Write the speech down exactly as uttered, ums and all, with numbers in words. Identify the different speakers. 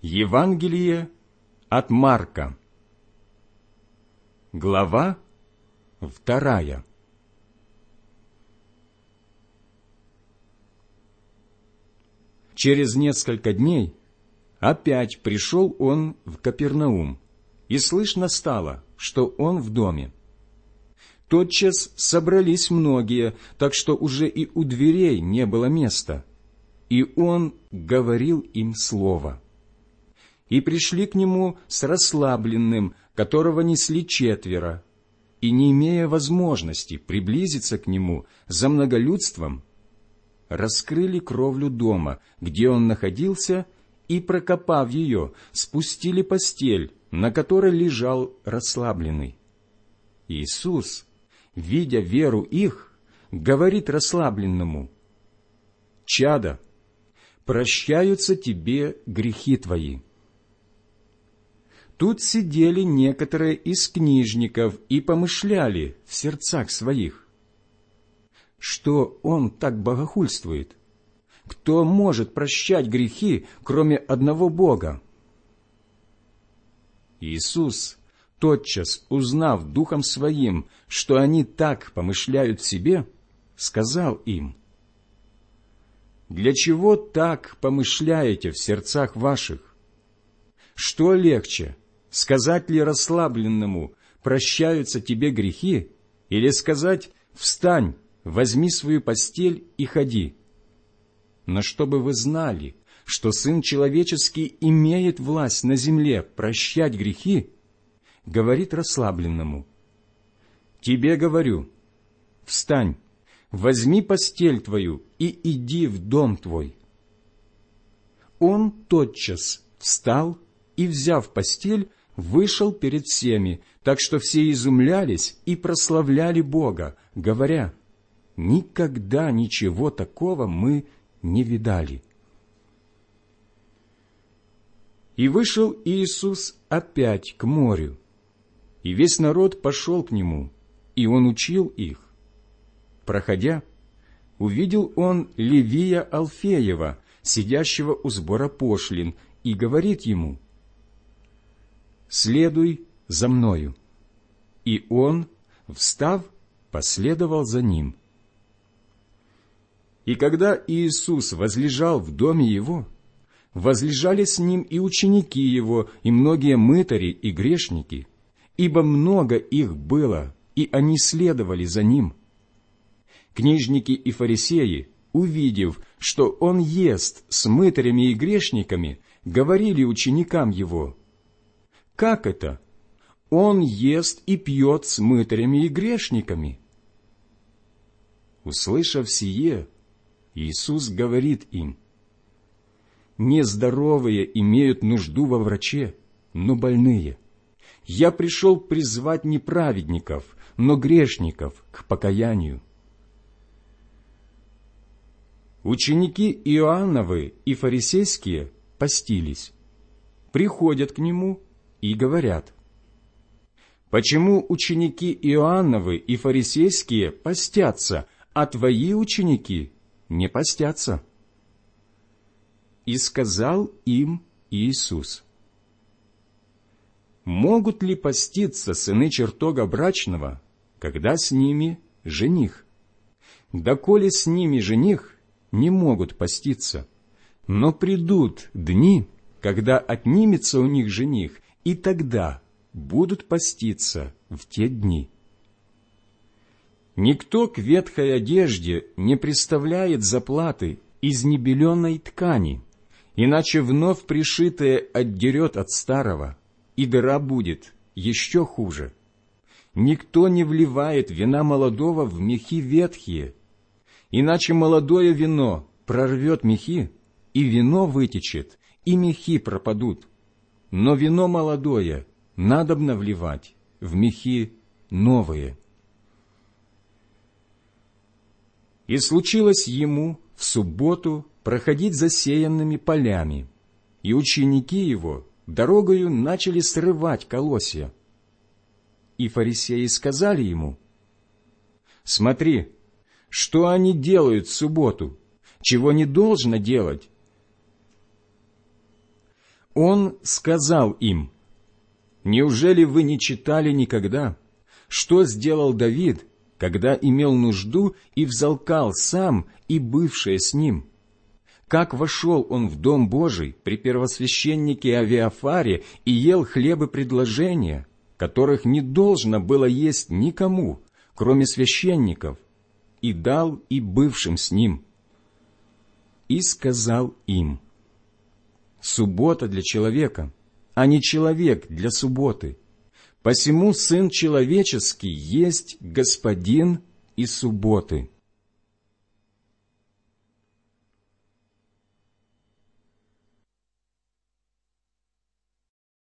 Speaker 1: Евангелие от Марка, глава вторая. Через несколько дней опять пришел он в Капернаум, и слышно стало, что он в доме. Тотчас собрались многие, так что уже и у дверей не было места, и он говорил им слово. И пришли к нему с расслабленным, которого несли четверо, и, не имея возможности приблизиться к нему за многолюдством, раскрыли кровлю дома, где он находился, и, прокопав ее, спустили постель, на которой лежал расслабленный. Иисус, видя веру их, говорит расслабленному: «Чадо, прощаются тебе грехи твои». Тут сидели некоторые из книжников и помышляли в сердцах своих: что он так богохульствует? Кто может прощать грехи, кроме одного Бога? Иисус, тотчас узнав духом своим, что они так помышляют в себе, сказал им: «Для чего так помышляете в сердцах ваших? Что легче, сказать ли расслабленному: прощаются тебе грехи, или сказать: встань, возьми свою постель и ходи? Но чтобы вы знали, что Сын Человеческий имеет власть на земле прощать грехи, говорит расслабленному: тебе говорю, встань, возьми постель твою и иди в дом твой». Он тотчас встал и, взяв постель, вышел перед всеми, так что все изумлялись и прославляли Бога, говоря: никогда ничего такого мы не видали. И вышел Иисус опять к морю, и весь народ пошел к нему, и он учил их. Проходя, увидел он Левия Алфеева, сидящего у сбора пошлин, и говорит ему: «Следуй за мною». И он, встав, последовал за ним. И когда Иисус возлежал в доме его, возлежали с ним и ученики его, и многие мытари и грешники, ибо много их было, и они следовали за ним. Книжники и фарисеи, увидев, что он ест с мытарями и грешниками, говорили ученикам его: «Как это? Он ест и пьет с мытарями и грешниками». Услышав сие, Иисус говорит им: «Нездоровые имеют нужду во враче, но больные. Я пришел призвать не праведников, но грешников к покаянию». Ученики Иоанновы и фарисейские постились, приходят к нему и говорят: «Почему ученики Иоанновы и фарисейские постятся, а твои ученики не постятся?» И сказал им Иисус: «Могут ли поститься сыны чертога брачного, когда с ними жених? Доколе с ними жених, не могут поститься. Но придут дни, когда отнимется у них жених, и тогда будут поститься в те дни. Никто к ветхой одежде не приставляет заплаты из небеленой ткани, иначе вновь пришитое отдерет от старого, и дыра будет еще хуже. Никто не вливает вина молодого в мехи ветхие, иначе молодое вино прорвет мехи, и вино вытечет, и мехи пропадут. Но вино молодое надобно вливать в мехи новые». И случилось ему в субботу проходить засеянными полями, и ученики его дорогою начали срывать колосья. И фарисеи сказали ему: «Смотри, что они делают в субботу, чего не должно делать». Он сказал им: «Неужели вы не читали никогда, что сделал Давид, когда имел нужду и взалкал сам и бывшие с ним? Как вошел он в Дом Божий при первосвященнике Авиафаре и ел хлебы предложения, которых не должно было есть никому, кроме священников, и дал и бывшим с ним. И сказал им: суббота для человека, а не человек для субботы. Посему Сын Человеческий есть Господин и субботы».